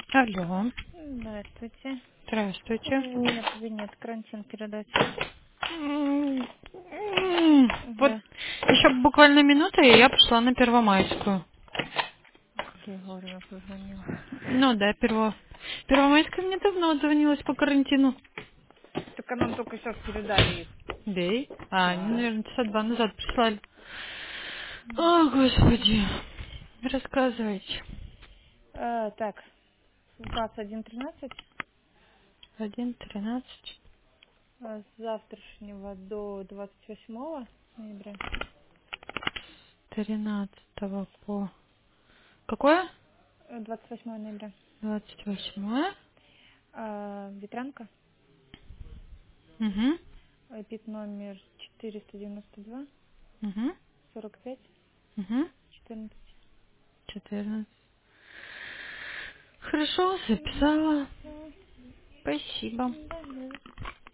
Алло. Здравствуйте. Здравствуйте. Мне кабинет карантин передать. Вот Да. еще буквально минута, и я пошла на Первомайскую. Как я вовремя позвонила. Ну да, Первомайская мне давно звонилась по карантину. Только нам только сейчас передали их. Бей. А, они, Да. наверное, часа два назад прислали. О, Господи. Рассказывайте. Так, указ 1.13 1:13. с завтрашнего до 28 ноября. 13 по... Какое? 28 ноября. 28. Ветрянка. Угу. ПИП номер 492 Угу. 45 Угу. 14. 14. Хорошо, записала. Спасибо. Да.